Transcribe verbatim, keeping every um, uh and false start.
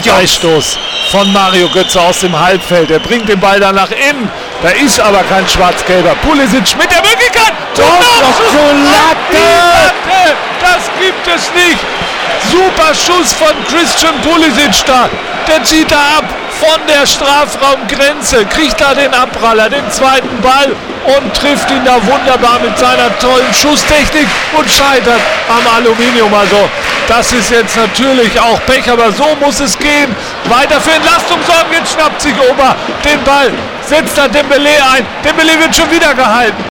Freistoß von Mario Götze aus dem Halbfeld. Er bringt den Ball dann nach innen. Da ist aber kein Schwarz-Gelber. Pulisic mit der Möglichkeit. Doch noch zur Latte. Latte. Das gibt es nicht. Super Schuss von Christian Pulisic da. Der zieht da ab von der Strafraumgrenze. Kriegt da den Abpraller, den zweiten Ball und trifft ihn da wunderbar mit seiner tollen Schusstechnik und scheitert am Aluminium. Also das ist jetzt natürlich auch Pech, aber so muss es gehen. Weiter für Entlastung sorgen. Jetzt schnappt sich Ober den Ball. Setzt da Dembélé ein. Dembélé wird schon wieder gehalten.